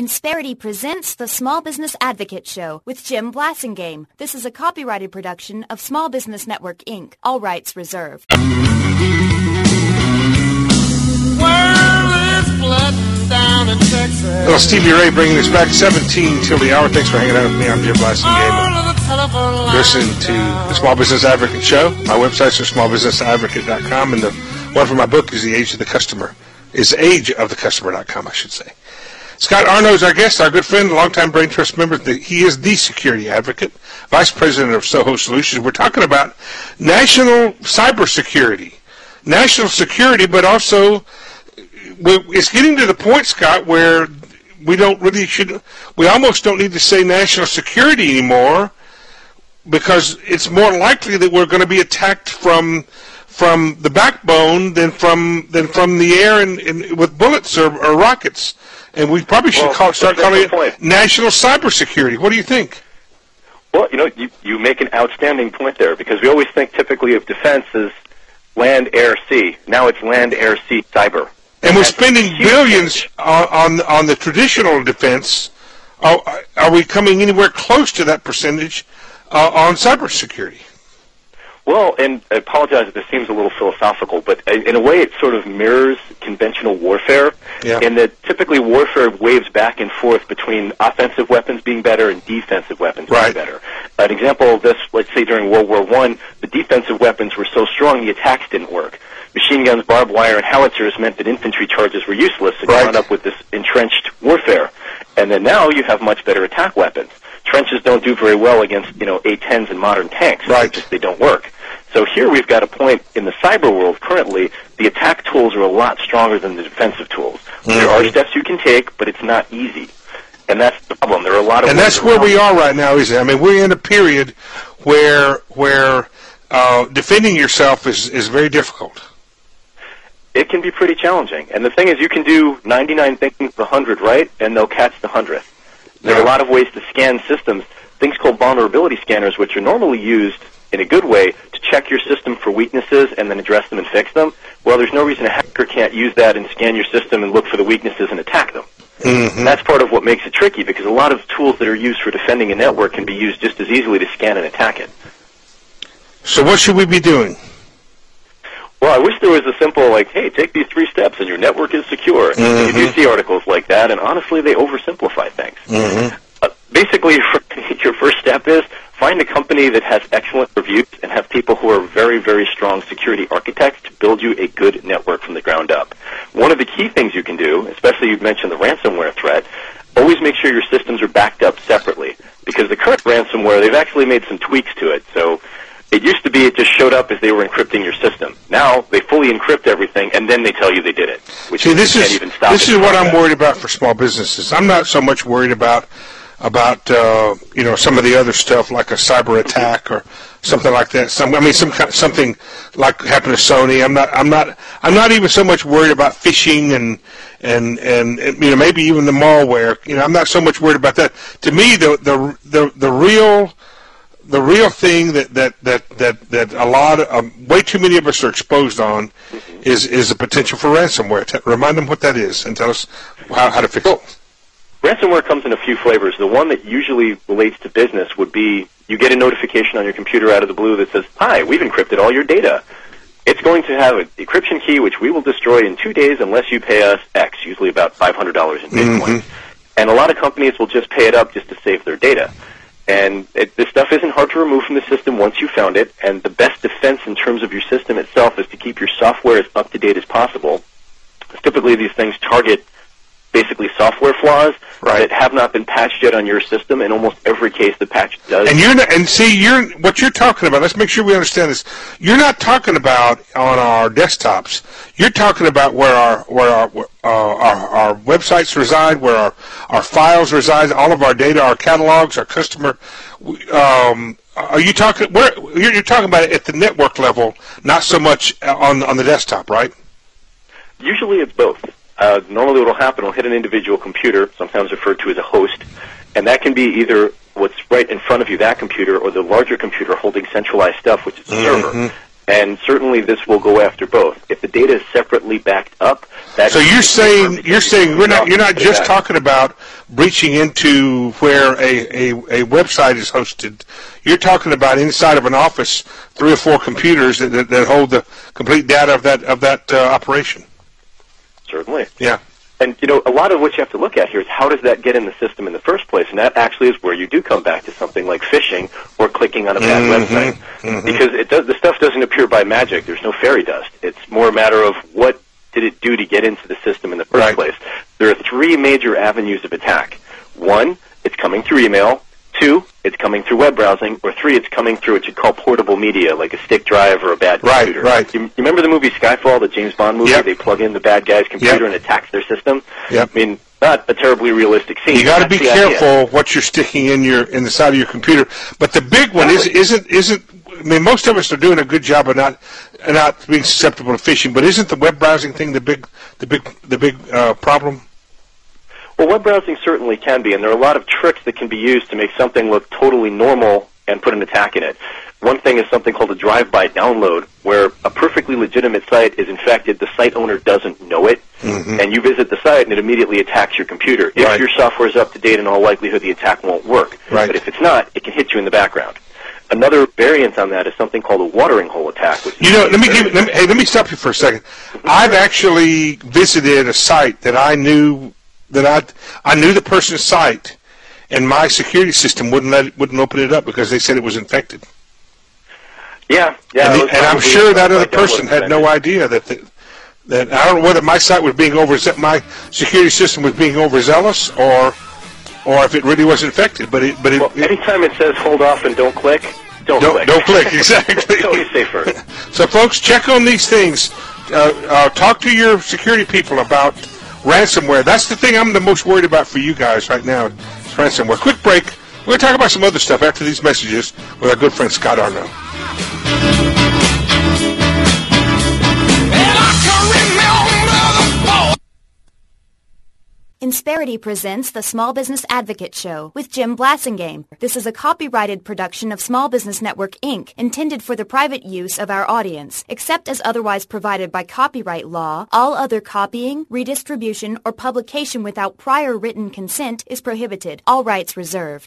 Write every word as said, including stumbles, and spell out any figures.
Insperity presents the Small Business Advocate Show with Jim Blasingame. This is a copyrighted production of Small Business Network, Incorporated. All rights reserved. World is flooding down in Texas. Little Stevie Ray bringing us back seventeen till the hour. Thanks for hanging out with me. I'm Jim Blasingame. Listening to the Small Business Advocate Show. My website's are small business advocate dot com, and the one for my book is The Age of the Customer. Is age of the customer dot com, I should say. Scott Arno is our guest, our good friend, longtime Brain Trust member. He is the security advocate, vice president of Soho Solutions. We're talking about national cybersecurity. National security, but also it's getting to the point, Scott, where we don't really should, we almost don't need to say national security anymore, because it's more likely that we're going to be attacked from from the backbone than from than from the air and, and with bullets or, or rockets. And we probably should well, call, start calling it point. national cybersecurity. What do you think? Well, you know, you, you make an outstanding point there, because we always think typically of defense as land, air, sea. Now it's land, air, sea, cyber. And, and we're spending billions on, on on the traditional defense. Are, are we coming anywhere close to that percentage uh, on cybersecurity? Well, and I apologize if this seems a little philosophical, but in a way it sort of mirrors conventional warfare, yeah. in that typically warfare waves back and forth between offensive weapons being better and defensive weapons right. being better. An example of this, let's say during World War One, the defensive weapons were so strong the attacks didn't work. Machine guns, barbed wire, and howitzers meant that infantry charges were useless, and right. you wound up with this entrenched warfare. And then now you have much better attack weapons. Trenches don't do very well against, you know, A tens and modern tanks. Right. Just, they don't work. So here we've got a point in the cyber world currently, the attack tools are a lot stronger than the defensive tools. Mm-hmm. There are steps you can take, but it's not easy. And that's the problem. There are a lot of... And that's where we are right now, isn't it? I mean, we're in a period where where uh, defending yourself is, is very difficult. It can be pretty challenging. And the thing is, you can do ninety-nine things with one hundred right, and they'll catch the hundredth. There yeah. are a lot of ways to scan systems, things called vulnerability scanners, which are normally used in a good way to check your system for weaknesses and then address them and fix them. Well, there's no reason a hacker can't use that and scan your system and look for the weaknesses and attack them. Mm-hmm. And that's part of what makes it tricky, because a lot of tools that are used for defending a network can be used just as easily to scan and attack it. So what should we be doing? Well, I wish there was a simple, like, hey, take these three steps and your network is secure. Mm-hmm. You do see articles like that, and honestly, they oversimplify things. Mm-hmm. Uh, basically, your first step is find a company that has excellent reviews and have people who are very, very strong security architects to build you a good network from the ground up. One of the key things you can do, especially you mentioned the ransomware threat, always make sure your systems are backed up separately, because the current ransomware, they've actually made some tweaks to it. So it used to be it just showed up as they were encrypting your system. Now they fully encrypt everything, and then they tell you they did it. Which See, this can't is even stop this it is what from I'm that. worried about for small businesses. I'm not so much worried about about uh, you know some of the other stuff like a cyber attack or something like that. Some I mean some kind of, something like happened to Sony. I'm not I'm not I'm not even so much worried about phishing and and and, and you know maybe even the malware. You know I'm not so much worried about that. To me, the the the, the real The real thing that that that that, that a lot of um, way too many of us are exposed on is is the potential for ransomware. T- remind them what that is and tell us how, how to fix well, it. Ransomware comes in a few flavors. The one that usually relates to business would be you get a notification on your computer out of the blue that says, "Hi, we've encrypted all your data. It's going to have an encryption key which we will destroy in two days unless you pay us X, usually about five hundred dollars in Bitcoin." Mm-hmm. And a lot of companies will just pay it up just to save their data. And it, this stuff isn't hard to remove from the system once you found it, and the best defense in terms of your system itself is to keep your software as up-to-date as possible. Typically, these things target basically software flaws right. that have not been patched yet on your system. In almost every case, the patch does. And you're not, and see, you're what you're talking about. Let's make sure we understand this. You're not talking about on our desktops. You're talking about where our where our uh, our, our websites reside, where our our files reside, all of our data, our catalogs, our customer. Um, are you talking? Where you're, you're talking about it at the network level, not so much on on the desktop, right? Usually, it's both. Uh, normally what will happen, it'll hit an individual computer, sometimes referred to as a host, and that can be either what's right in front of you, that computer, or the larger computer holding centralized stuff, which is a server. Mm-hmm. And certainly this will go after both. If the data is separately backed up, that's... So you're saying, you're saying we're not, you're not just talking about breaching into where a, a, a website is hosted. You're talking about inside of an office, three or four computers that, that, that hold the complete data of that, of that uh, operation. Certainly. Yeah. And, you know, a lot of what you have to look at here is how does that get in the system in the first place? And that actually is where you do come back to something like phishing or clicking on a bad mm-hmm, website. Mm-hmm. Because it does, the stuff doesn't appear by magic. There's no fairy dust. It's more a matter of what did it do to get into the system in the first right. place. There are three major avenues of attack. One, it's coming through email. Two, it's coming through web browsing. Or three, it's coming through what you call portable media, like a stick drive or a bad right, computer. Right, you, you remember the movie Skyfall, the James Bond movie? Yep. They plug in the bad guy's computer Yep. and attacks their system. Yep. I mean, not a terribly realistic scene. You got to be the careful idea. what you're sticking in your in the side of your computer. But the big one is, isn't isn't. I mean, most of us are doing a good job of not not being susceptible to phishing. But isn't the web browsing thing the big the big the big uh, problem? Well, web browsing certainly can be, and there are a lot of tricks that can be used to make something look totally normal and put an attack in it. One thing is something called a drive-by download, where a perfectly legitimate site is infected, the site owner doesn't know it, mm-hmm. and you visit the site and it immediately attacks your computer. If right. your software is up to date, in all likelihood the attack won't work. Right. But if it's not, it can hit you in the background. Another variant on that is something called a watering hole attack. Which you know, let me give. Let me, hey, let me stop you for a second. I've actually visited a site that I knew that I I knew the person's site, and my security system wouldn't let it, wouldn't open it up because they said it was infected. Yeah, yeah. And, the, and I'm sure that other person had no idea that the, that I don't know whether my site was being over my security system was being overzealous or or if it really was infected. But it but it, well, it anytime it says hold off and don't click, don't, don't click. Don't click exactly. It's always safer. So, folks, check on these things. Uh, uh, talk to your security people about ransomware. That's the thing I'm the most worried about for you guys right now. It's ransomware. Quick break. We're going to talk about some other stuff after these messages with our good friend Scott Arno. Insperity presents the Small Business Advocate Show with Jim Blasingame. This is a copyrighted production of Small Business Network, Incorporated, intended for the private use of our audience. Except as otherwise provided by copyright law, all other copying, redistribution, or publication without prior written consent is prohibited. All rights reserved.